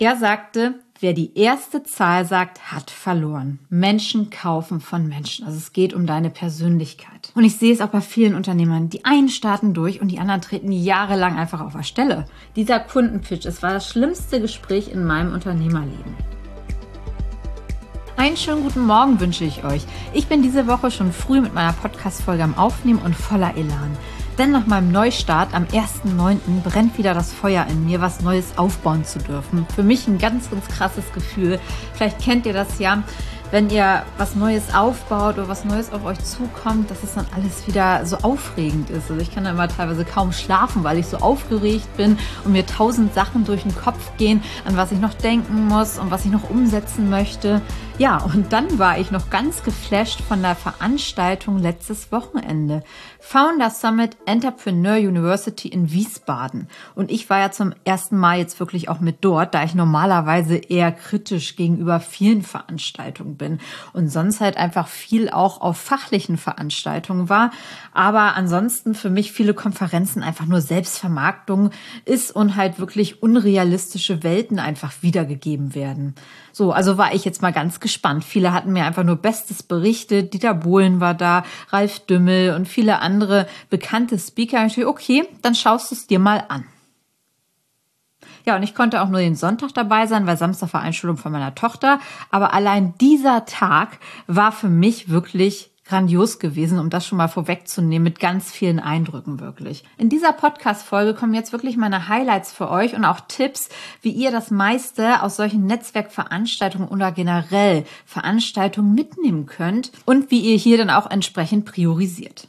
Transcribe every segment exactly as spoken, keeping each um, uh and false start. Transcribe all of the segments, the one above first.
Er sagte, wer die erste Zahl sagt, hat verloren. Menschen kaufen von Menschen. Also es geht um deine Persönlichkeit. Und ich sehe es auch bei vielen Unternehmern. Die einen starten durch und die anderen treten jahrelang einfach auf der Stelle. Dieser Kundenpitch, es war das schlimmste Gespräch in meinem Unternehmerleben. Einen schönen guten Morgen wünsche ich euch. Ich bin diese Woche schon früh mit meiner Podcast-Folge am Aufnehmen und voller Elan. Denn nach meinem Neustart am ersten neunten brennt wieder das Feuer in mir, was Neues aufbauen zu dürfen. Für mich ein ganz, ganz krasses Gefühl. Vielleicht kennt ihr das ja, wenn ihr was Neues aufbaut oder was Neues auf euch zukommt, dass es dann alles wieder so aufregend ist. Also ich kann dann immer teilweise kaum schlafen, weil ich so aufgeregt bin und mir tausend Sachen durch den Kopf gehen, an was ich noch denken muss und was ich noch umsetzen möchte. Ja, und dann war ich noch ganz geflasht von der Veranstaltung letztes Wochenende. Founder Summit Entrepreneur University in Wiesbaden. Und ich war ja zum ersten Mal jetzt wirklich auch mit dort, da ich normalerweise eher kritisch gegenüber vielen Veranstaltungen bin und sonst halt einfach viel auch auf fachlichen Veranstaltungen war. Aber ansonsten für mich viele Konferenzen einfach nur Selbstvermarktung ist und halt wirklich unrealistische Welten einfach wiedergegeben werden. So, also war ich jetzt mal ganz gespannt. Viele hatten mir einfach nur Bestes berichtet. Dieter Bohlen war da, Ralf Dümmel und viele andere bekannte Speaker. Ich dachte, okay, dann schaust du es dir mal an. Ja, und ich konnte auch nur den Sonntag dabei sein, weil Samstag war Einschulung von meiner Tochter. Aber allein dieser Tag war für mich wirklich grandios gewesen, um das schon mal vorwegzunehmen, mit ganz vielen Eindrücken wirklich. In dieser Podcast-Folge kommen jetzt wirklich meine Highlights für euch und auch Tipps, wie ihr das meiste aus solchen Netzwerkveranstaltungen oder generell Veranstaltungen mitnehmen könnt und wie ihr hier dann auch entsprechend priorisiert.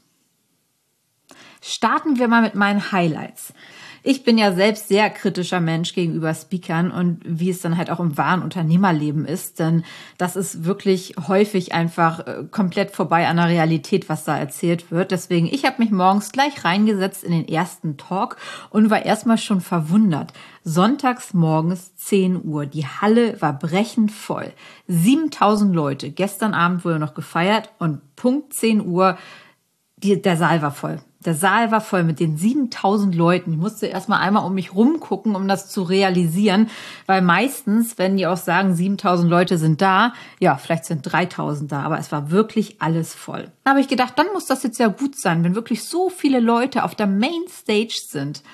Starten wir mal mit meinen Highlights. Ich bin ja selbst sehr kritischer Mensch gegenüber Speakern und wie es dann halt auch im wahren Unternehmerleben ist, denn das ist wirklich häufig einfach komplett vorbei an der Realität, was da erzählt wird. Deswegen, ich habe mich morgens gleich reingesetzt in den ersten Talk und war erstmal schon verwundert. Sonntags morgens zehn Uhr, die Halle war brechend voll. siebentausend Leute, gestern Abend wurde noch gefeiert und Punkt zehn Uhr, die, der Saal war voll. Der Saal war voll mit den siebentausend Leuten. Ich musste erstmal einmal um mich rumgucken, um das zu realisieren, weil meistens, wenn die auch sagen, siebentausend Leute sind da, ja, vielleicht sind dreitausend da, aber es war wirklich alles voll. Da habe ich gedacht, dann muss das jetzt ja gut sein, wenn wirklich so viele Leute auf der Mainstage sind.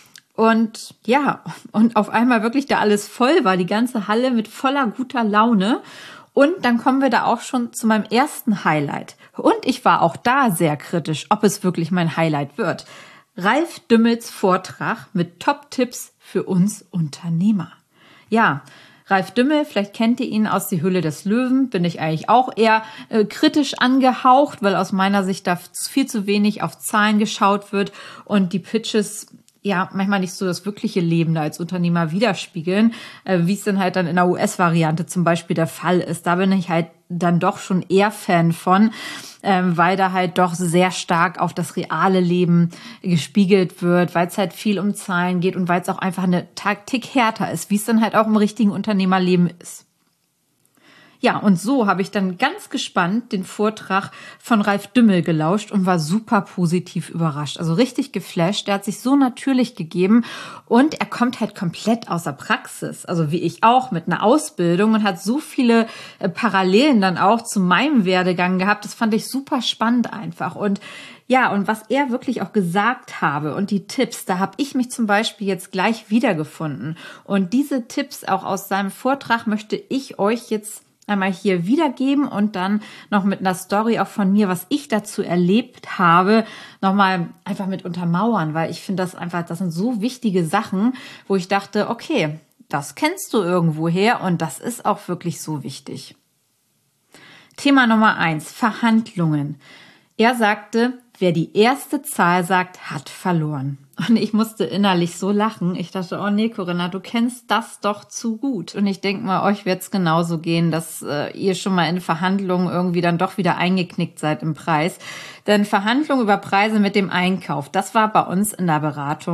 Und ja, und auf einmal wirklich da alles voll war, die ganze Halle mit voller guter Laune. Und dann kommen wir da auch schon zu meinem ersten Highlight. Und ich war auch da sehr kritisch, ob es wirklich mein Highlight wird. Ralf Dümmels Vortrag mit Top-Tipps für uns Unternehmer. Ja, Ralf Dümmel, vielleicht kennt ihr ihn aus Die Höhle des Löwen, bin ich eigentlich auch eher äh, kritisch angehaucht, weil aus meiner Sicht da viel zu wenig auf Zahlen geschaut wird und die Pitches ja manchmal nicht so das wirkliche Leben da als Unternehmer widerspiegeln, äh, wie es dann halt dann in der U S-Variante zum Beispiel der Fall ist. Da bin ich halt dann doch schon eher Fan von, ähm, weil da halt doch sehr stark auf das reale Leben gespiegelt wird, weil es halt viel um Zahlen geht und weil es auch einfach eine Taktik härter ist, wie es dann halt auch im richtigen Unternehmerleben ist. Ja, und so habe ich dann ganz gespannt den Vortrag von Ralf Dümmel gelauscht und war super positiv überrascht. Also richtig geflasht. Der hat sich so natürlich gegeben und er kommt halt komplett aus der Praxis. Also wie ich auch mit einer Ausbildung und hat so viele äh, Parallelen dann auch zu meinem Werdegang gehabt. Das fand ich super spannend einfach. Und ja, und was er wirklich auch gesagt habe und die Tipps, da habe ich mich zum Beispiel jetzt gleich wiedergefunden. Und diese Tipps auch aus seinem Vortrag möchte ich euch jetzt einmal hier wiedergeben und dann noch mit einer Story auch von mir, was ich dazu erlebt habe, nochmal einfach mit untermauern, weil ich finde das einfach, das sind so wichtige Sachen, wo ich dachte, okay, das kennst du irgendwoher und das ist auch wirklich so wichtig. Thema Nummer eins, Verhandlungen. Er sagte, wer die erste Zahl sagt, hat verloren. Und ich musste innerlich so lachen. Ich dachte, oh nee, Corinna, du kennst das doch zu gut. Und ich denke mal, euch wird es genauso gehen, dass äh, ihr schon mal in Verhandlungen irgendwie dann doch wieder eingeknickt seid im Preis. Denn Verhandlungen über Preise mit dem Einkauf, das war bei uns in der Beratung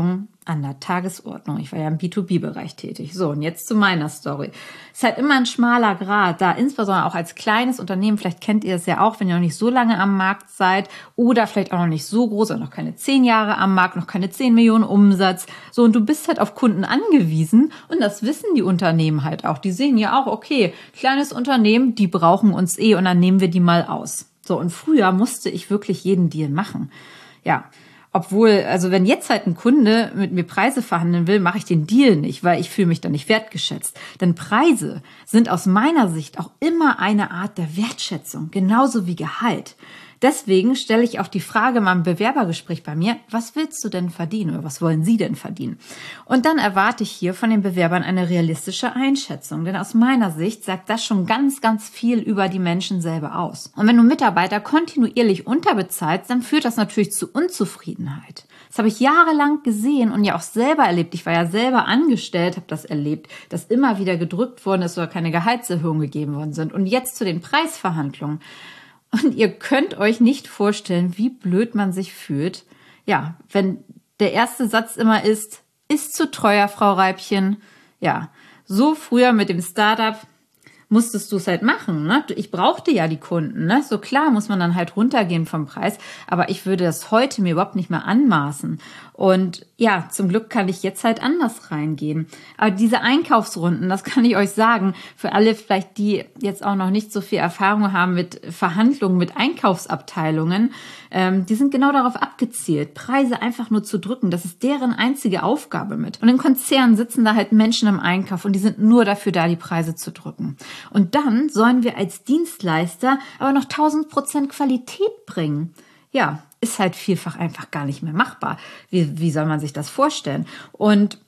an der Tagesordnung. Ich war ja im B zwei B-Bereich tätig. So, und jetzt zu meiner Story. Es ist halt immer ein schmaler Grat da, insbesondere auch als kleines Unternehmen. Vielleicht kennt ihr es ja auch, wenn ihr noch nicht so lange am Markt seid oder vielleicht auch noch nicht so groß, oder noch keine zehn Jahre am Markt, noch keine zehn Millionen Umsatz. So, und du bist halt auf Kunden angewiesen und das wissen die Unternehmen halt auch. Die sehen ja auch, okay, kleines Unternehmen, die brauchen uns eh und dann nehmen wir die mal aus. So, und früher musste ich wirklich jeden Deal machen. Ja, obwohl, also wenn jetzt halt ein Kunde mit mir Preise verhandeln will, mache ich den Deal nicht, weil ich fühle mich dann nicht wertgeschätzt. Denn Preise sind aus meiner Sicht auch immer eine Art der Wertschätzung, genauso wie Gehalt. Deswegen stelle ich auch die Frage mal im Bewerbergespräch bei mir, was willst du denn verdienen oder was wollen sie denn verdienen? Und dann erwarte ich hier von den Bewerbern eine realistische Einschätzung, denn aus meiner Sicht sagt das schon ganz, ganz viel über die Menschen selber aus. Und wenn du Mitarbeiter kontinuierlich unterbezahlst, dann führt das natürlich zu Unzufriedenheit. Das habe ich jahrelang gesehen und ja auch selber erlebt. Ich war ja selber angestellt, habe das erlebt, dass immer wieder gedrückt worden ist oder keine Gehaltserhöhungen gegeben worden sind. Und jetzt zu den Preisverhandlungen. Und ihr könnt euch nicht vorstellen, wie blöd man sich fühlt. Ja, wenn der erste Satz immer ist, ist zu teuer, Frau Reibchen. Ja, so früher mit dem Startup musstest du es halt machen, ne? Ich brauchte ja die Kunden, ne? So klar muss man dann halt runtergehen vom Preis, aber ich würde das heute mir überhaupt nicht mehr anmaßen. Und ja, zum Glück kann ich jetzt halt anders reingehen. Aber diese Einkaufsrunden, das kann ich euch sagen, für alle vielleicht, die jetzt auch noch nicht so viel Erfahrung haben mit Verhandlungen, mit Einkaufsabteilungen, ähm, die sind genau darauf abgezielt, Preise einfach nur zu drücken. Das ist deren einzige Aufgabe mit. Und in Konzernen sitzen da halt Menschen im Einkauf und die sind nur dafür da, die Preise zu drücken. Und dann sollen wir als Dienstleister aber noch tausend Prozent Qualität bringen. Ja, ist halt vielfach einfach gar nicht mehr machbar. Wie, wie soll man sich das vorstellen? Und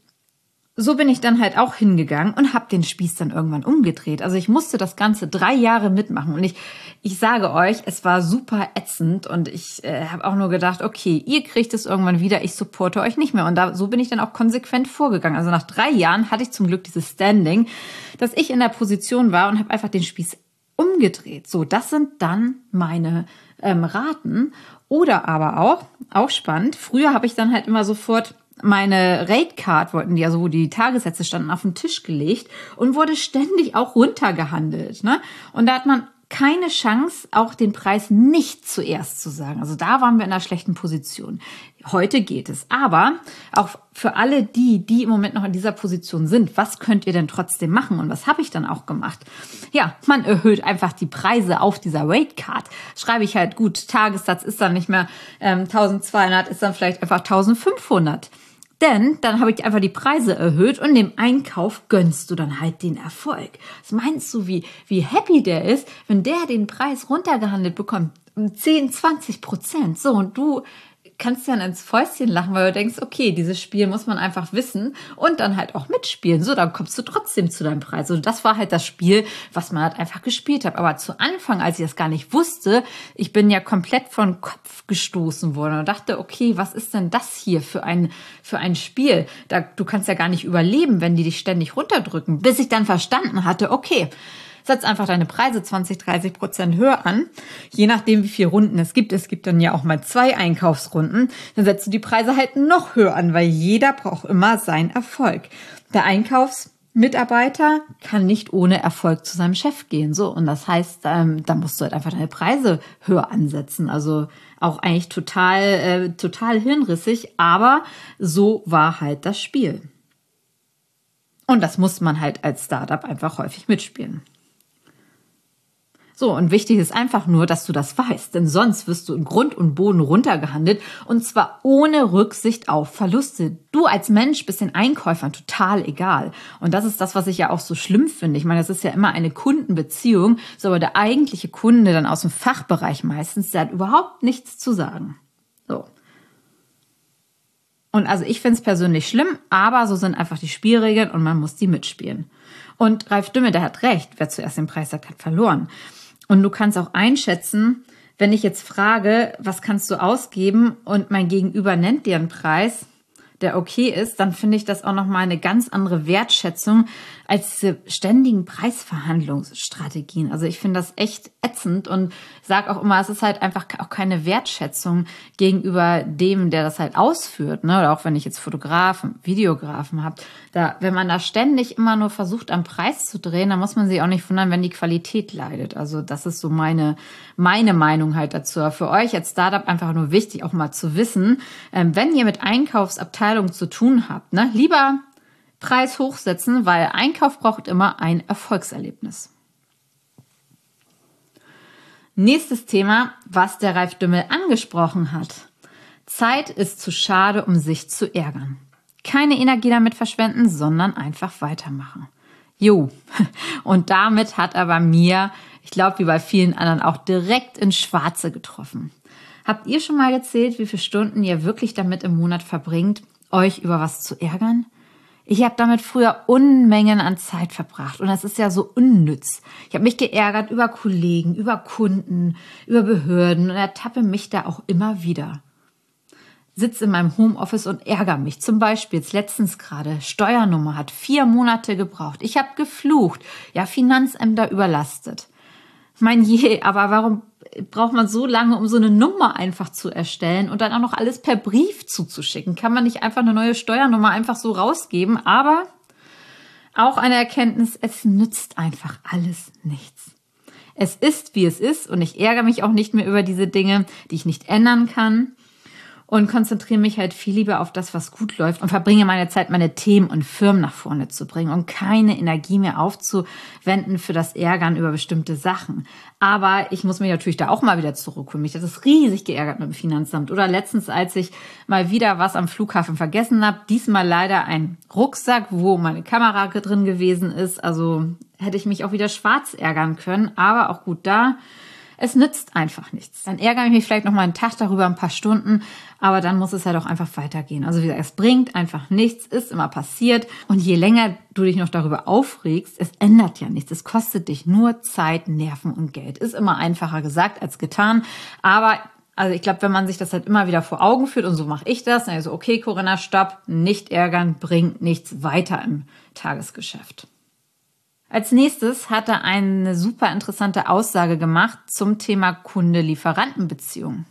so bin ich dann halt auch hingegangen und habe den Spieß dann irgendwann umgedreht. Also ich musste das Ganze drei Jahre mitmachen und ich ich sage euch, es war super ätzend und ich äh, habe auch nur gedacht, okay, ihr kriegt es irgendwann wieder, ich supporte euch nicht mehr. Und da so bin ich dann auch konsequent vorgegangen. Also nach drei Jahren hatte ich zum Glück dieses Standing, dass ich in der Position war und habe einfach den Spieß umgedreht. So, das sind dann meine ähm, Raten. Oder aber auch, auch spannend, früher habe ich dann halt immer sofort meine Rate Card, wollten die, also wo die Tagessätze standen, auf den Tisch gelegt und wurde ständig auch runtergehandelt, ne? Und da hat man keine Chance, auch den Preis nicht zuerst zu sagen. Also da waren wir in einer schlechten Position. Heute geht es. Aber auch für alle die, die im Moment noch in dieser Position sind, was könnt ihr denn trotzdem machen? Und was habe ich dann auch gemacht? Ja, man erhöht einfach die Preise auf dieser Rate Card. Schreibe ich halt, gut, Tagessatz ist dann nicht mehr ähm, eintausendzweihundert, ist dann vielleicht einfach eintausendfünfhundert. Denn dann habe ich einfach die Preise erhöht und dem Einkauf gönnst du dann halt den Erfolg. Was meinst du, wie, wie happy der ist, wenn der den Preis runtergehandelt bekommt? Um zehn, zwanzig Prozent. So, und du kannst dann ins Fäustchen lachen, weil du denkst, okay, dieses Spiel muss man einfach wissen und dann halt auch mitspielen. So, dann kommst du trotzdem zu deinem Preis. Also das war halt das Spiel, was man halt einfach gespielt hat. Aber zu Anfang, als ich das gar nicht wusste, ich bin ja komplett von Kopf gestoßen worden und dachte, okay, was ist denn das hier für ein, für ein Spiel? Da, du kannst ja gar nicht überleben, wenn die dich ständig runterdrücken. Bis ich dann verstanden hatte, okay, setz einfach deine Preise zwanzig, dreißig Prozent höher an, je nachdem, wie viele Runden es gibt. Es gibt dann ja auch mal zwei Einkaufsrunden. Dann setzt du die Preise halt noch höher an, weil jeder braucht immer seinen Erfolg. Der Einkaufsmitarbeiter kann nicht ohne Erfolg zu seinem Chef gehen. So, und das heißt, ähm, da musst du halt einfach deine Preise höher ansetzen. Also auch eigentlich total, äh, total hirnrissig, aber so war halt das Spiel. Und das muss man halt als Startup einfach häufig mitspielen. So, und wichtig ist einfach nur, dass du das weißt, denn sonst wirst du in Grund und Boden runtergehandelt und zwar ohne Rücksicht auf Verluste. Du als Mensch bist den Einkäufern total egal. Und das ist das, was ich ja auch so schlimm finde. Ich meine, das ist ja immer eine Kundenbeziehung, so aber der eigentliche Kunde dann aus dem Fachbereich meistens, der hat überhaupt nichts zu sagen. So. Und also ich finde es persönlich schlimm, aber so sind einfach die Spielregeln und man muss die mitspielen. Und Ralf Dümmel, der hat recht, wer zuerst den Preis sagt, hat verloren. Und du kannst auch einschätzen, wenn ich jetzt frage, was kannst du ausgeben und mein Gegenüber nennt dir einen Preis, der okay ist, dann finde ich das auch nochmal eine ganz andere Wertschätzung, als diese ständigen Preisverhandlungsstrategien. Also ich finde das echt ätzend und sage auch immer, es ist halt einfach auch keine Wertschätzung gegenüber dem, der das halt ausführt, ne? Oder auch wenn ich jetzt Fotografen, Videografen habe, da, wenn man da ständig immer nur versucht, am Preis zu drehen, dann muss man sich auch nicht wundern, wenn die Qualität leidet. Also das ist so meine, meine Meinung halt dazu. Für euch als Startup einfach nur wichtig, auch mal zu wissen, ähm, wenn ihr mit Einkaufsabteilungen zu tun habt, ne, lieber Preis hochsetzen, weil Einkauf braucht immer ein Erfolgserlebnis. Nächstes Thema, was der Ralf Dümmel angesprochen hat. Zeit ist zu schade, um sich zu ärgern. Keine Energie damit verschwenden, sondern einfach weitermachen. Jo, und damit hat er bei mir, ich glaube wie bei vielen anderen, auch direkt ins Schwarze getroffen. Habt ihr schon mal gezählt, wie viele Stunden ihr wirklich damit im Monat verbringt, euch über was zu ärgern? Ich habe damit früher Unmengen an Zeit verbracht und das ist ja so unnütz. Ich habe mich geärgert über Kollegen, über Kunden, über Behörden und ertappe mich da auch immer wieder. Sitze in meinem Homeoffice und ärgere mich. Zum Beispiel jetzt letztens gerade, Steuernummer hat vier Monate gebraucht. Ich habe geflucht, ja, Finanzämter überlastet. Mein je, aber warum braucht man so lange, um so eine Nummer einfach zu erstellen und dann auch noch alles per Brief zuzuschicken? Kann man nicht einfach eine neue Steuernummer einfach so rausgeben? Aber auch eine Erkenntnis, es nützt einfach alles nichts. Es ist, wie es ist und ich ärgere mich auch nicht mehr über diese Dinge, die ich nicht ändern kann. Und konzentriere mich halt viel lieber auf das, was gut läuft und verbringe meine Zeit, meine Themen und Firmen nach vorne zu bringen und keine Energie mehr aufzuwenden für das Ärgern über bestimmte Sachen. Aber ich muss mich natürlich da auch mal wieder zurückholen. Mich hat es riesig geärgert mit dem Finanzamt. Oder letztens, als ich mal wieder was am Flughafen vergessen habe, diesmal leider ein Rucksack, wo meine Kamera drin gewesen ist. Also hätte ich mich auch wieder schwarz ärgern können. Aber auch gut da. Es nützt einfach nichts. Dann ärgere ich mich vielleicht noch mal einen Tag darüber, ein paar Stunden, aber dann muss es halt auch einfach weitergehen. Also wie gesagt, es bringt einfach nichts, ist immer passiert. Und je länger du dich noch darüber aufregst, es ändert ja nichts. Es kostet dich nur Zeit, Nerven und Geld. Ist immer einfacher gesagt als getan. Aber also ich glaube, wenn man sich das halt immer wieder vor Augen führt und so mache ich das, dann ist so, okay, Corinna, stopp, nicht ärgern, bringt nichts weiter im Tagesgeschäft. Als nächstes hat er eine super interessante Aussage gemacht zum Thema Kunde-Lieferanten-Beziehung.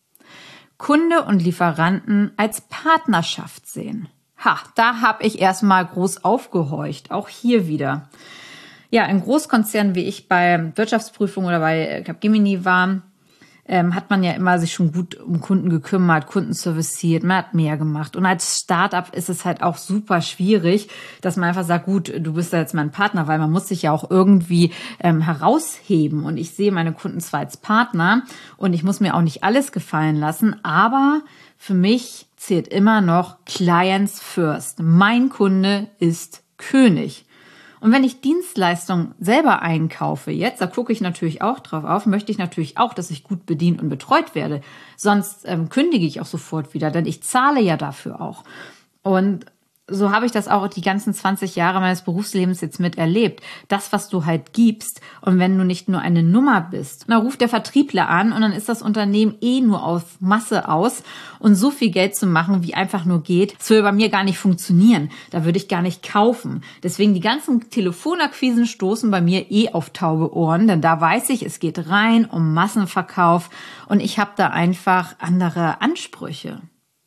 Kunde und Lieferanten als Partnerschaft sehen. Ha, da habe ich erstmal groß aufgehorcht, auch hier wieder. Ja, in Großkonzernen, wie ich bei Wirtschaftsprüfung oder bei Capgemini war, ähm, hat man ja immer sich schon gut um Kunden gekümmert, Kunden serviciert, man hat mehr gemacht. Und als Startup ist es halt auch super schwierig, dass man einfach sagt, gut, du bist ja jetzt mein Partner, weil man muss sich ja auch irgendwie ähm, herausheben. Und ich sehe meine Kunden zwar als Partner und ich muss mir auch nicht alles gefallen lassen, aber für mich zählt immer noch Clients first. Mein Kunde ist König. Und wenn ich Dienstleistungen selber einkaufe jetzt, da gucke ich natürlich auch drauf auf, möchte ich natürlich auch, dass ich gut bedient und betreut werde. Sonst ähm, kündige ich auch sofort wieder, denn ich zahle ja dafür auch. Und so habe ich das auch die ganzen zwanzig Jahre meines Berufslebens jetzt miterlebt. Das, was du halt gibst und wenn du nicht nur eine Nummer bist, dann ruft der Vertriebler an und dann ist das Unternehmen eh nur auf Masse aus und so viel Geld zu machen, wie einfach nur geht, das würde bei mir gar nicht funktionieren. Da würde ich gar nicht kaufen. Deswegen die ganzen Telefonakquisen stoßen bei mir eh auf taube Ohren, denn da weiß ich, es geht rein um Massenverkauf und ich habe da einfach andere Ansprüche.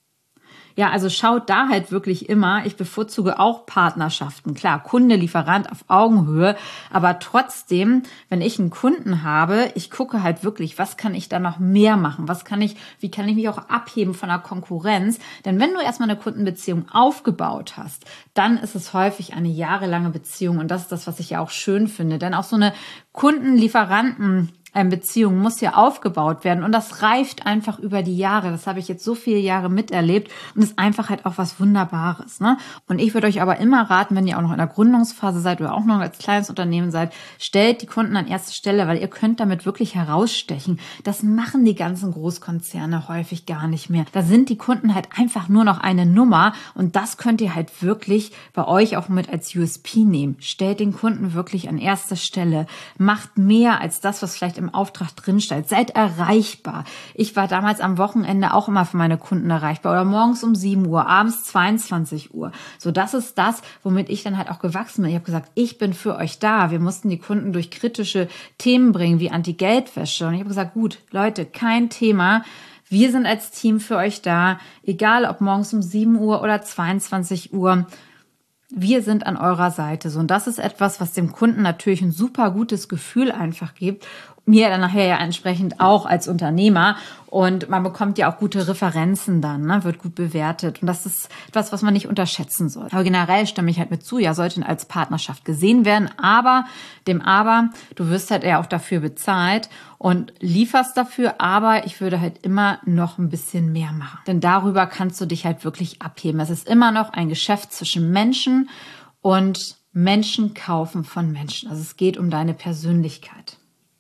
Ja, also schaut da halt wirklich immer, ich bevorzuge auch Partnerschaften. Klar, Kunde, Lieferant auf Augenhöhe, aber trotzdem, wenn ich einen Kunden habe, ich gucke halt wirklich, was kann ich da noch mehr machen? Was kann ich, wie kann ich mich auch abheben von der Konkurrenz? Denn wenn du erstmal eine Kundenbeziehung aufgebaut hast, dann ist es häufig eine jahrelange Beziehung und das ist das, was ich ja auch schön finde. Denn auch so eine Kunden-Lieferanten Beziehung muss ja aufgebaut werden und das reift einfach über die Jahre. Das habe ich jetzt so viele Jahre miterlebt und ist einfach halt auch was Wunderbares, ne? Und ich würde euch aber immer raten, wenn ihr auch noch in der Gründungsphase seid oder auch noch als kleines Unternehmen seid, stellt die Kunden an erste Stelle, weil ihr könnt damit wirklich herausstechen. Das machen die ganzen Großkonzerne häufig gar nicht mehr. Da sind die Kunden halt einfach nur noch eine Nummer und das könnt ihr halt wirklich bei euch auch mit als U S P nehmen. Stellt den Kunden wirklich an erste Stelle. Macht mehr als das, was vielleicht im im Auftrag drinsteht. Seid erreichbar. Ich war damals am Wochenende auch immer für meine Kunden erreichbar oder morgens um sieben Uhr, abends zweiundzwanzig Uhr. So, das ist das, womit ich dann halt auch gewachsen bin. Ich habe gesagt, ich bin für euch da. Wir mussten die Kunden durch kritische Themen bringen, wie Anti-Geldwäsche. Und ich habe gesagt, gut, Leute, kein Thema. Wir sind als Team für euch da, egal ob morgens um sieben Uhr oder zweiundzwanzig Uhr. Wir sind an eurer Seite. So, und das ist etwas, was dem Kunden natürlich ein super gutes Gefühl einfach gibt. Mir dann nachher ja entsprechend auch als Unternehmer. Und man bekommt ja auch gute Referenzen dann, ne? Wird gut bewertet. Und das ist etwas, was man nicht unterschätzen soll. Aber generell stimme ich halt mit zu, ja, sollte als Partnerschaft gesehen werden. Aber, dem Aber, du wirst halt eher auch dafür bezahlt und lieferst dafür. Aber ich würde halt immer noch ein bisschen mehr machen. Denn darüber kannst du dich halt wirklich abheben. Es ist immer noch ein Geschäft zwischen Menschen und Menschen kaufen von Menschen. Also es geht um deine Persönlichkeit.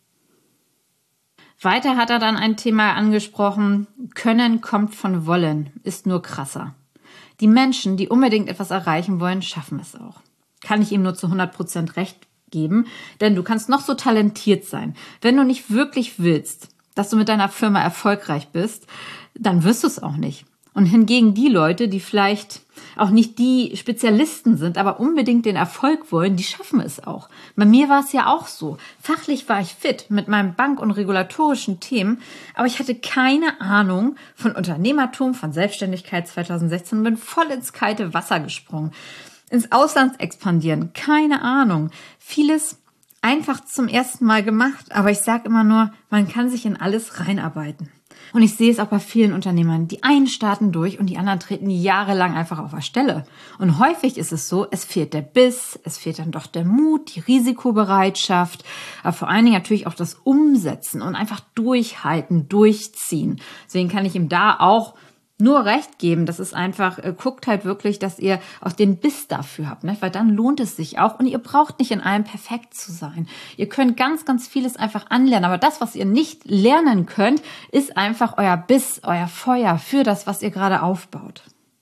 Weiter hat er dann ein Thema angesprochen, Können kommt von Wollen, ist nur krasser. Die Menschen, die unbedingt etwas erreichen wollen, schaffen es auch. Kann ich ihm nur zu hundert Prozent recht geben, denn du kannst noch so talentiert sein. Wenn du nicht wirklich willst, dass du mit deiner Firma erfolgreich bist, dann wirst du es auch nicht. Und hingegen die Leute, die vielleicht auch nicht die Spezialisten sind, aber unbedingt den Erfolg wollen, die schaffen es auch. Bei mir war es ja auch so. Fachlich war ich fit mit meinen bank- und regulatorischen Themen, aber ich hatte keine Ahnung von Unternehmertum, von Selbstständigkeit zweitausendsechzehn und bin voll ins kalte Wasser gesprungen. Ins Ausland expandieren, keine Ahnung. Vieles einfach zum ersten Mal gemacht, aber ich sage immer nur, man kann sich in alles reinarbeiten. Und ich sehe es auch bei vielen Unternehmern. Die einen starten durch und die anderen treten jahrelang einfach auf der Stelle. Und häufig ist es so, es fehlt der Biss, es fehlt dann doch der Mut, die Risikobereitschaft, aber vor allen Dingen natürlich auch das Umsetzen und einfach durchhalten, durchziehen. Deswegen kann ich ihm da auch nur recht geben. Das ist einfach, äh, guckt halt wirklich, dass ihr auch den Biss dafür habt, ne? Weil dann lohnt es sich auch und ihr braucht nicht in allem perfekt zu sein. Ihr könnt ganz, ganz vieles einfach anlernen, aber das, was ihr nicht lernen könnt, ist einfach euer Biss, euer Feuer für das, was ihr gerade aufbaut.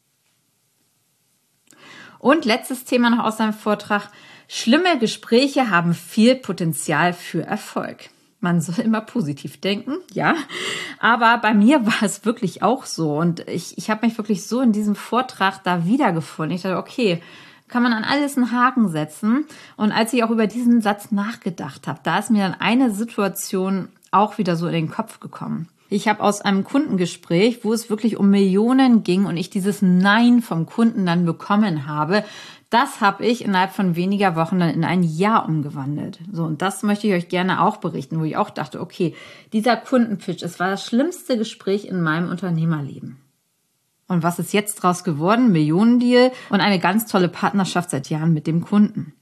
Und letztes Thema noch aus seinem Vortrag. Schlimme Gespräche haben viel Potenzial für Erfolg. Man soll immer positiv denken, ja. Aber bei mir war es wirklich auch so. Und ich, ich habe mich wirklich so in diesem Vortrag da wiedergefunden. Ich dachte, okay, kann man an alles einen Haken setzen. Und als ich auch über diesen Satz nachgedacht habe, da ist mir dann eine Situation auch wieder so in den Kopf gekommen. Ich habe aus einem Kundengespräch, wo es wirklich um Millionen ging und ich dieses Nein vom Kunden dann bekommen habe, das habe ich innerhalb von weniger Wochen dann in ein Ja umgewandelt. So, und das möchte ich euch gerne auch berichten, wo ich auch dachte, okay, dieser Kundenpitch, es war das schlimmste Gespräch in meinem Unternehmerleben. Und was ist jetzt draus geworden? Millionendeal und eine ganz tolle Partnerschaft seit Jahren mit dem Kunden.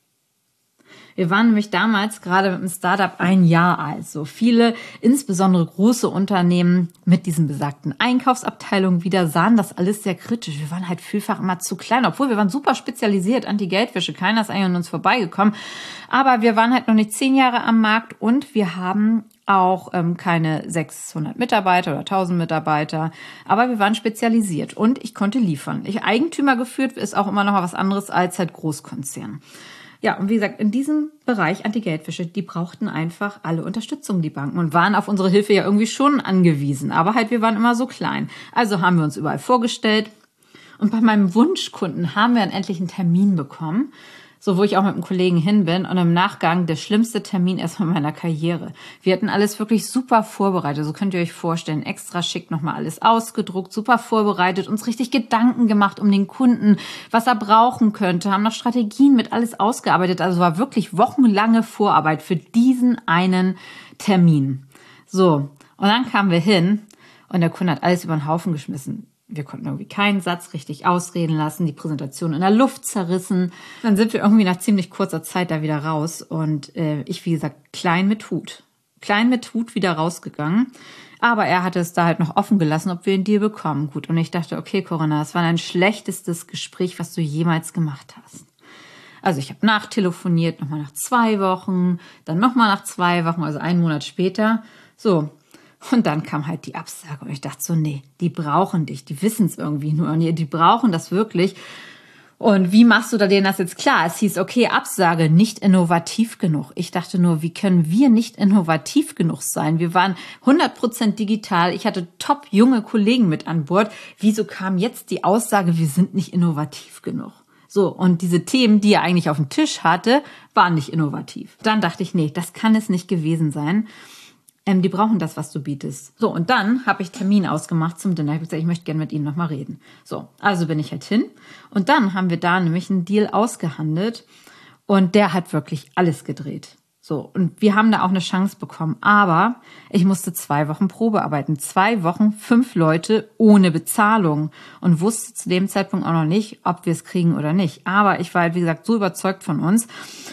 Wir waren nämlich damals gerade mit dem Startup ein Jahr alt. So viele, insbesondere große Unternehmen mit diesen besagten Einkaufsabteilungen wieder sahen das alles sehr kritisch. Wir waren halt vielfach immer zu klein, obwohl wir waren super spezialisiert, Anti-Geldwäsche. Keiner ist eigentlich an uns vorbeigekommen. Aber wir waren halt noch nicht zehn Jahre am Markt und wir haben auch ähm, keine sechshundert Mitarbeiter oder tausend Mitarbeiter, aber wir waren spezialisiert und ich konnte liefern. Ich Eigentümer geführt ist auch immer noch mal was anderes als halt Großkonzern. Ja, und wie gesagt, in diesem Bereich Anti-Geldwäsche, die brauchten einfach alle Unterstützung, die Banken, und waren auf unsere Hilfe ja irgendwie schon angewiesen. Aber halt, wir waren immer so klein. Also haben wir uns überall vorgestellt. Und bei meinem Wunschkunden haben wir dann endlich einen Termin bekommen, so wo ich auch mit einem Kollegen hin bin. Und im Nachgang der schlimmste Termin erstmal meiner Karriere. Wir hatten alles wirklich super vorbereitet. So könnt ihr euch vorstellen, extra schick nochmal alles ausgedruckt, super vorbereitet, uns richtig Gedanken gemacht um den Kunden, was er brauchen könnte, haben noch Strategien mit alles ausgearbeitet. Also war wirklich wochenlange Vorarbeit für diesen einen Termin. So, und dann kamen wir hin und der Kunde hat alles über den Haufen geschmissen. Wir konnten irgendwie keinen Satz richtig ausreden lassen, die Präsentation in der Luft zerrissen. Dann sind wir irgendwie nach ziemlich kurzer Zeit da wieder raus und äh, ich, wie gesagt, klein mit Hut. Klein mit Hut wieder rausgegangen. Aber er hatte es da halt noch offen gelassen, ob wir einen Deal bekommen. Gut, und ich dachte, okay, Corinna, das war dein schlechtestes Gespräch, was du jemals gemacht hast. Also ich habe nachtelefoniert, nochmal nach zwei Wochen, dann nochmal nach zwei Wochen, also einen Monat später. So. Und dann kam halt die Absage und ich dachte so, nee, die brauchen dich, die wissen es irgendwie nur, und die brauchen das wirklich. Und wie machst du da denen das jetzt klar? Es hieß, okay, Absage, nicht innovativ genug. Ich dachte nur, wie können wir nicht innovativ genug sein? Wir waren hundert Prozent digital. Ich hatte top junge Kollegen mit an Bord. Wieso kam jetzt die Aussage, wir sind nicht innovativ genug? So, und diese Themen, die er eigentlich auf dem Tisch hatte, waren nicht innovativ. Dann dachte ich, nee, das kann es nicht gewesen sein. Ähm, die brauchen das, was du bietest. So, und dann habe ich Termin ausgemacht zum Dinner. Ich habe gesagt, ich möchte gerne mit Ihnen nochmal reden. So, also bin ich halt hin. Und dann haben wir da nämlich einen Deal ausgehandelt. Und der hat wirklich alles gedreht. So, und wir haben da auch eine Chance bekommen. Aber ich musste zwei Wochen Probe arbeiten. Zwei Wochen, fünf Leute ohne Bezahlung. Und wusste zu dem Zeitpunkt auch noch nicht, ob wir es kriegen oder nicht. Aber ich war halt, wie gesagt, so überzeugt von uns.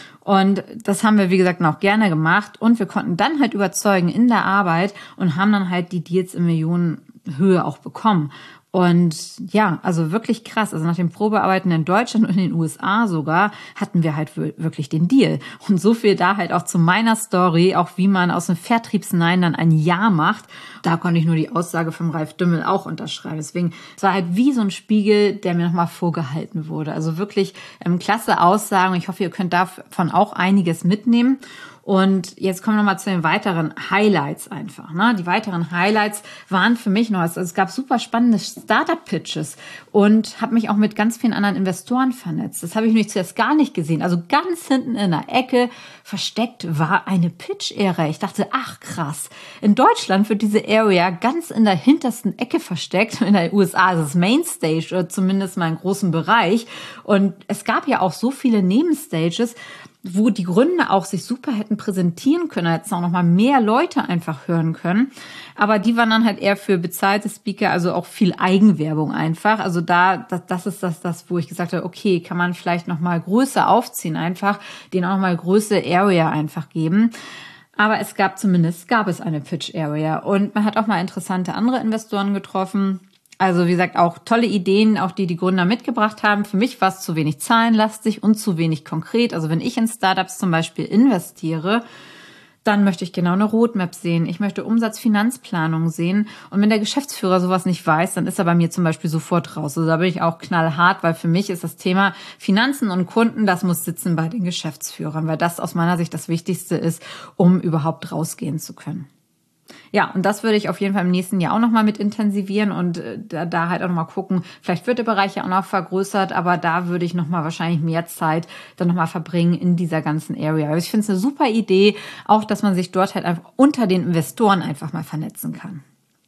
Und das haben wir, wie gesagt, noch gerne gemacht. Und wir konnten dann halt überzeugen in der Arbeit und haben dann halt die Deals in Millionenhöhe auch bekommen. Und ja, also wirklich krass. Also nach den Probearbeiten in Deutschland und in den U S A sogar hatten wir halt wirklich den Deal. Und so viel da halt auch zu meiner Story, auch wie man aus dem Vertriebsnein dann ein Ja macht. Da konnte ich nur die Aussage vom Ralf Dümmel auch unterschreiben. Deswegen, es war halt wie so ein Spiegel, der mir nochmal vorgehalten wurde. Also wirklich ähm, klasse Aussagen. Ich hoffe, ihr könnt davon auch einiges mitnehmen. Und jetzt kommen wir nochmal zu den weiteren Highlights einfach. Ne? Die weiteren Highlights waren für mich noch, also es gab super spannende Startup-Pitches und habe mich auch mit ganz vielen anderen Investoren vernetzt. Das habe ich nämlich zuerst gar nicht gesehen. Also ganz hinten in der Ecke versteckt war eine Pitch-Area. Ich dachte, ach krass, in Deutschland wird diese Area ganz in der hintersten Ecke versteckt. In den U S A ist es Mainstage oder zumindest mal einen großen Bereich. Und es gab ja auch so viele Nebenstages, wo die Gründer auch sich super hätten präsentieren können, hätten auch noch mal mehr Leute einfach hören können. Aber die waren dann halt eher für bezahlte Speaker, also auch viel Eigenwerbung einfach. Also da, das, das ist das, das, wo ich gesagt habe, okay, kann man vielleicht noch mal größer aufziehen einfach, denen auch noch mal größere Area einfach geben. Aber es gab zumindest, gab es eine Pitch Area und man hat auch mal interessante andere Investoren getroffen. Also wie gesagt, auch tolle Ideen, auch die die Gründer mitgebracht haben. Für mich war es zu wenig zahlenlastig und zu wenig konkret. Also wenn ich in Startups zum Beispiel investiere, dann möchte ich genau eine Roadmap sehen. Ich möchte Umsatzfinanzplanung sehen. Und wenn der Geschäftsführer sowas nicht weiß, dann ist er bei mir zum Beispiel sofort raus. Also da bin ich auch knallhart, weil für mich ist das Thema Finanzen und Kunden, das muss sitzen bei den Geschäftsführern, weil das aus meiner Sicht das Wichtigste ist, um überhaupt rausgehen zu können. Ja, und das würde ich auf jeden Fall im nächsten Jahr auch nochmal mit intensivieren und äh, da, da halt auch nochmal gucken, vielleicht wird der Bereich ja auch noch vergrößert, aber da würde ich nochmal wahrscheinlich mehr Zeit dann nochmal verbringen in dieser ganzen Area. Also ich finde es eine super Idee, auch dass man sich dort halt einfach unter den Investoren einfach mal vernetzen kann.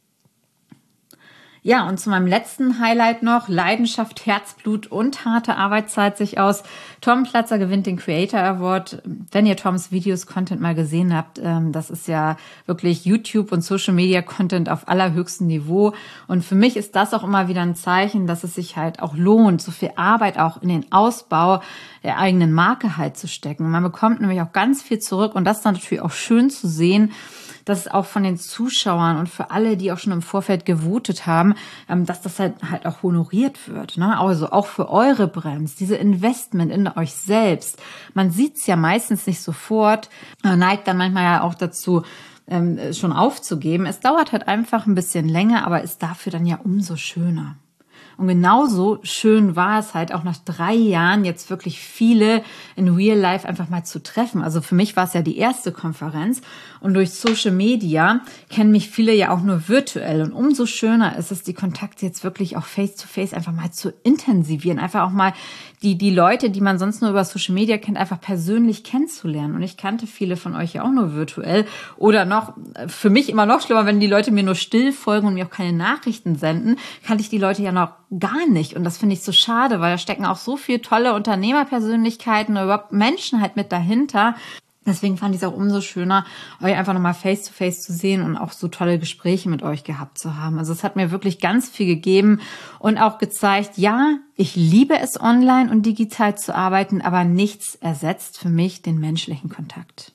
Ja, und zu meinem letzten Highlight noch, Leidenschaft, Herzblut und harte Arbeit zahlt sich aus. Tom Platzer gewinnt den Creator Award. Wenn ihr Toms Videos Content mal gesehen habt, das ist ja wirklich YouTube und Social Media Content auf allerhöchstem Niveau. Und für mich ist das auch immer wieder ein Zeichen, dass es sich halt auch lohnt, so viel Arbeit auch in den Ausbau der eigenen Marke halt zu stecken. Man bekommt nämlich auch ganz viel zurück und das ist dann natürlich auch schön zu sehen, dass es auch von den Zuschauern und für alle, die auch schon im Vorfeld gewotet haben, dass das halt, halt auch honoriert wird. Ne? Also auch für eure Brands, diese Investment in euch selbst. Man sieht es ja meistens nicht sofort, neigt dann manchmal ja auch dazu, schon aufzugeben. Es dauert halt einfach ein bisschen länger, aber ist dafür dann ja umso schöner. Und genauso schön war es halt auch nach drei Jahren jetzt wirklich viele in Real Life einfach mal zu treffen. Also für mich war es ja die erste Konferenz und durch Social Media kennen mich viele ja auch nur virtuell. Und umso schöner ist es, die Kontakte jetzt wirklich auch face to face einfach mal zu intensivieren. Einfach auch mal die, die Leute, die man sonst nur über Social Media kennt, einfach persönlich kennenzulernen. Und ich kannte viele von euch ja auch nur virtuell oder noch, für mich immer noch schlimmer, wenn die Leute mir nur still folgen und mir auch keine Nachrichten senden, kannte ich die Leute ja noch gar nicht. Und das finde ich so schade, weil da stecken auch so viele tolle Unternehmerpersönlichkeiten oder überhaupt Menschen halt mit dahinter. Deswegen fand ich es auch umso schöner, euch einfach nochmal face-to-face zu sehen und auch so tolle Gespräche mit euch gehabt zu haben. Also es hat mir wirklich ganz viel gegeben und auch gezeigt, ja, ich liebe es, online und digital zu arbeiten, aber nichts ersetzt für mich den menschlichen Kontakt.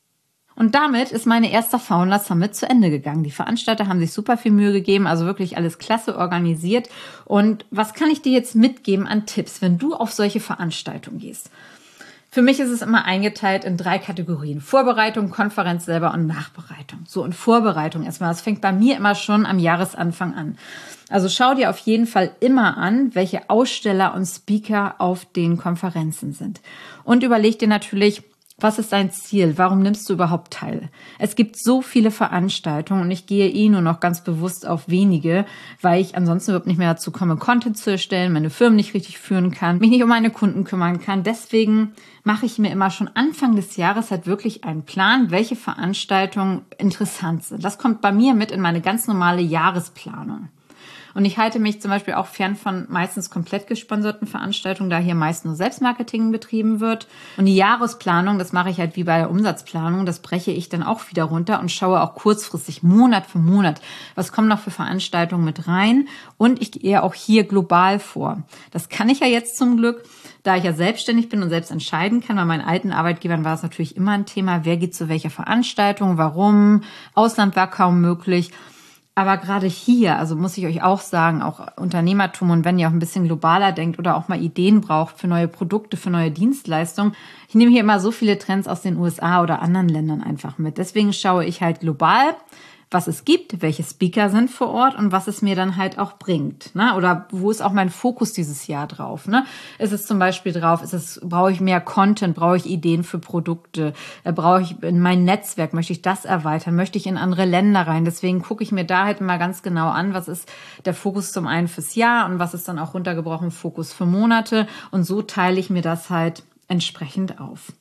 Und damit ist meine erste Founders Summit zu Ende gegangen. Die Veranstalter haben sich super viel Mühe gegeben, also wirklich alles klasse organisiert. Und was kann ich dir jetzt mitgeben an Tipps, wenn du auf solche Veranstaltungen gehst? Für mich ist es immer eingeteilt in drei Kategorien. Vorbereitung, Konferenz selber und Nachbereitung. So, und Vorbereitung erstmal. Das fängt bei mir immer schon am Jahresanfang an. Also schau dir auf jeden Fall immer an, welche Aussteller und Speaker auf den Konferenzen sind. Und überleg dir natürlich, was ist dein Ziel? Warum nimmst du überhaupt teil? Es gibt so viele Veranstaltungen und ich gehe eh nur noch ganz bewusst auf wenige, weil ich ansonsten überhaupt nicht mehr dazu komme, Content zu erstellen, meine Firmen nicht richtig führen kann, mich nicht um meine Kunden kümmern kann. Deswegen mache ich mir immer schon Anfang des Jahres halt wirklich einen Plan, welche Veranstaltungen interessant sind. Das kommt bei mir mit in meine ganz normale Jahresplanung. Und ich halte mich zum Beispiel auch fern von meistens komplett gesponserten Veranstaltungen, da hier meist nur Selbstmarketing betrieben wird. Und die Jahresplanung, das mache ich halt wie bei der Umsatzplanung, das breche ich dann auch wieder runter und schaue auch kurzfristig, Monat für Monat, was kommen noch für Veranstaltungen mit rein. Und ich gehe auch hier global vor. Das kann ich ja jetzt zum Glück, da ich ja selbstständig bin und selbst entscheiden kann. Bei meinen alten Arbeitgebern war es natürlich immer ein Thema, wer geht zu welcher Veranstaltung, warum, Ausland war kaum möglich. Aber gerade hier, also muss ich euch auch sagen, auch Unternehmertum und wenn ihr auch ein bisschen globaler denkt oder auch mal Ideen braucht für neue Produkte, für neue Dienstleistungen. Ich nehme hier immer so viele Trends aus den U S A oder anderen Ländern einfach mit. Deswegen schaue ich halt global, was es gibt, welche Speaker sind vor Ort und was es mir dann halt auch bringt, ne? Oder wo ist auch mein Fokus dieses Jahr drauf, ne? Ist es zum Beispiel drauf, ist es, brauche ich mehr Content, brauche ich Ideen für Produkte, äh, brauche ich in mein Netzwerk, möchte ich das erweitern, möchte ich in andere Länder rein? Deswegen gucke ich mir da halt mal ganz genau an, was ist der Fokus zum einen fürs Jahr und was ist dann auch runtergebrochen Fokus für Monate und so teile ich mir das halt entsprechend auf.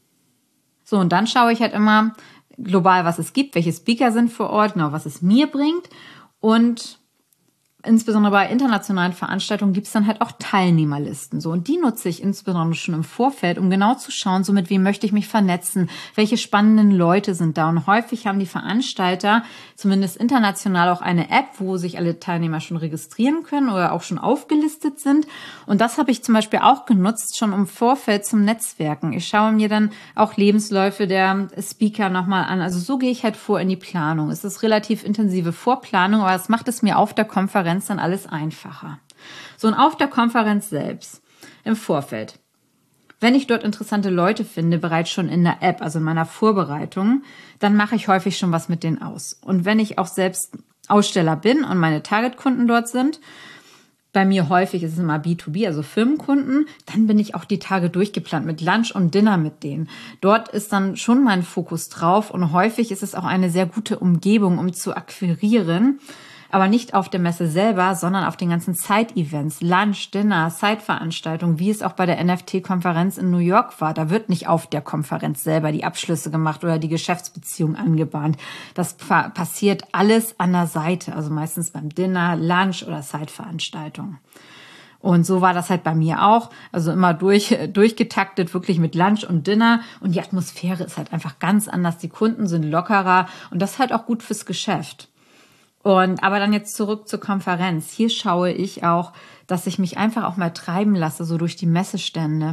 So, und dann schaue ich halt immer, global, was es gibt, welche Speaker sind vor Ort, genau, was es mir bringt. Und insbesondere bei internationalen Veranstaltungen gibt es dann halt auch Teilnehmerlisten. So, und die nutze ich insbesondere schon im Vorfeld, um genau zu schauen, so mit wem möchte ich mich vernetzen, welche spannenden Leute sind da. Und häufig haben die Veranstalter, zumindest international, auch eine App, wo sich alle Teilnehmer schon registrieren können oder auch schon aufgelistet sind. Und das habe ich zum Beispiel auch genutzt, schon im Vorfeld zum Netzwerken. Ich schaue mir dann auch Lebensläufe der Speaker nochmal an. Also so gehe ich halt vor in die Planung. Es ist relativ intensive Vorplanung, aber es macht es mir auf der Konferenz dann alles einfacher. So, und auf der Konferenz selbst, im Vorfeld, wenn ich dort interessante Leute finde, bereits schon in der App, also in meiner Vorbereitung, dann mache ich häufig schon was mit denen aus. Und wenn ich auch selbst Aussteller bin und meine Targetkunden dort sind, bei mir häufig ist es immer B zwei B, also Firmenkunden, dann bin ich auch die Tage durchgeplant mit Lunch und Dinner mit denen. Dort ist dann schon mein Fokus drauf und häufig ist es auch eine sehr gute Umgebung, um zu akquirieren. Aber nicht auf der Messe selber, sondern auf den ganzen Side-Events, Lunch, Dinner, Side-Veranstaltungen, wie es auch bei der N F T-Konferenz in New York war. Da wird nicht auf der Konferenz selber die Abschlüsse gemacht oder die Geschäftsbeziehung angebahnt. Das passiert alles an der Seite, also meistens beim Dinner, Lunch oder Side-Veranstaltungen. Und so war das halt bei mir auch, also immer durch, durchgetaktet, wirklich mit Lunch und Dinner. Und die Atmosphäre ist halt einfach ganz anders. Die Kunden sind lockerer und das ist halt auch gut fürs Geschäft. Und aber dann jetzt zurück zur Konferenz. Hier schaue ich auch, dass ich mich einfach auch mal treiben lasse, so durch die Messestände.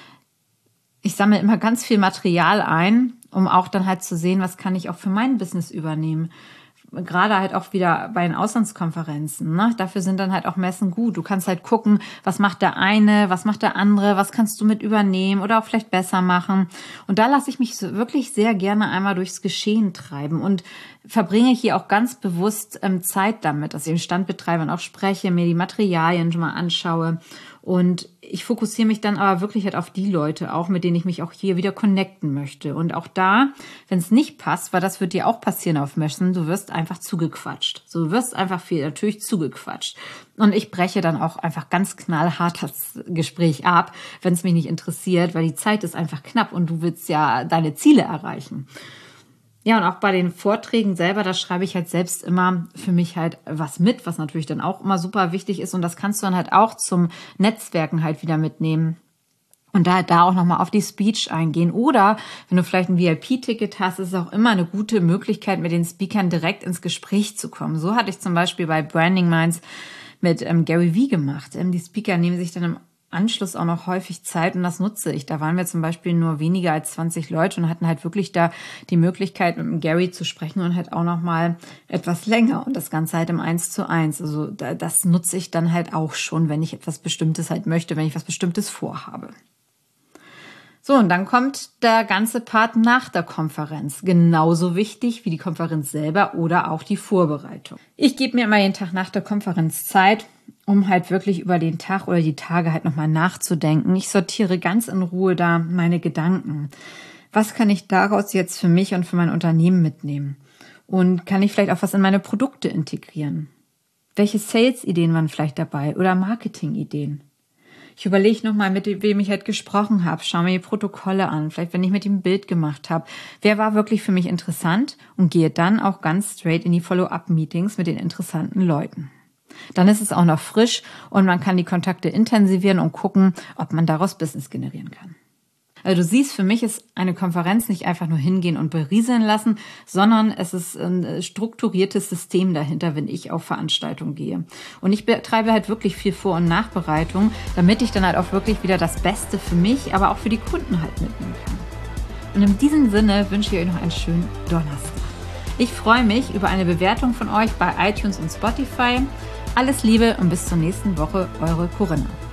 Ich sammle immer ganz viel Material ein, um auch dann halt zu sehen, was kann ich auch für mein Business übernehmen. Gerade halt auch wieder bei den Auslandskonferenzen, ne? Dafür sind dann halt auch Messen gut. Du kannst halt gucken, was macht der eine, was macht der andere, was kannst du mit übernehmen oder auch vielleicht besser machen. Und da lasse ich mich wirklich sehr gerne einmal durchs Geschehen treiben und verbringe hier auch ganz bewusst ähm, Zeit damit, dass ich den Stand betreibe und auch spreche, mir die Materialien schon mal anschaue. Und ich fokussiere mich dann aber wirklich halt auf die Leute auch, mit denen ich mich auch hier wieder connecten möchte. Und auch da, wenn es nicht passt, weil das wird dir auch passieren auf Messen, du wirst einfach zugequatscht. So, du wirst einfach viel natürlich zugequatscht. Und ich breche dann auch einfach ganz knallhart das Gespräch ab, wenn es mich nicht interessiert, weil die Zeit ist einfach knapp und du willst ja deine Ziele erreichen. Ja, und auch bei den Vorträgen selber, da schreibe ich halt selbst immer für mich halt was mit, was natürlich dann auch immer super wichtig ist. Und das kannst du dann halt auch zum Netzwerken halt wieder mitnehmen. Und da, da auch nochmal auf die Speech eingehen. Oder wenn du vielleicht ein V I P-Ticket hast, ist es auch immer eine gute Möglichkeit, mit den Speakern direkt ins Gespräch zu kommen. So hatte ich zum Beispiel bei Branding Minds mit ähm, Gary Vee gemacht. Ähm, die Speaker nehmen sich dann im Anschluss auch noch häufig Zeit und das nutze ich. Da waren wir zum Beispiel nur weniger als zwanzig Leute und hatten halt wirklich da die Möglichkeit, mit dem Gary zu sprechen und halt auch noch mal etwas länger und das Ganze halt im Eins zu eins. Also das nutze ich dann halt auch schon, wenn ich etwas Bestimmtes halt möchte, wenn ich was Bestimmtes vorhabe. So, und dann kommt der ganze Part nach der Konferenz. Genauso wichtig wie die Konferenz selber oder auch die Vorbereitung. Ich gebe mir immer jeden Tag nach der Konferenz Zeit, um halt wirklich über den Tag oder die Tage halt nochmal nachzudenken. Ich sortiere ganz in Ruhe da meine Gedanken. Was kann ich daraus jetzt für mich und für mein Unternehmen mitnehmen? Und kann ich vielleicht auch was in meine Produkte integrieren? Welche Sales-Ideen waren vielleicht dabei oder Marketing-Ideen? Ich überlege nochmal, mit wem ich halt gesprochen habe, schaue mir die Protokolle an, vielleicht wenn ich mit ihm ein Bild gemacht habe. Wer war wirklich für mich interessant und gehe dann auch ganz straight in die Follow-up-Meetings mit den interessanten Leuten. Dann ist es auch noch frisch und man kann die Kontakte intensivieren und gucken, ob man daraus Business generieren kann. Also du siehst, für mich ist eine Konferenz nicht einfach nur hingehen und berieseln lassen, sondern es ist ein strukturiertes System dahinter, wenn ich auf Veranstaltungen gehe. Und ich betreibe halt wirklich viel Vor- und Nachbereitung, damit ich dann halt auch wirklich wieder das Beste für mich, aber auch für die Kunden halt mitnehmen kann. Und in diesem Sinne wünsche ich euch noch einen schönen Donnerstag. Ich freue mich über eine Bewertung von euch bei iTunes und Spotify. Alles Liebe und bis zur nächsten Woche, eure Corinna.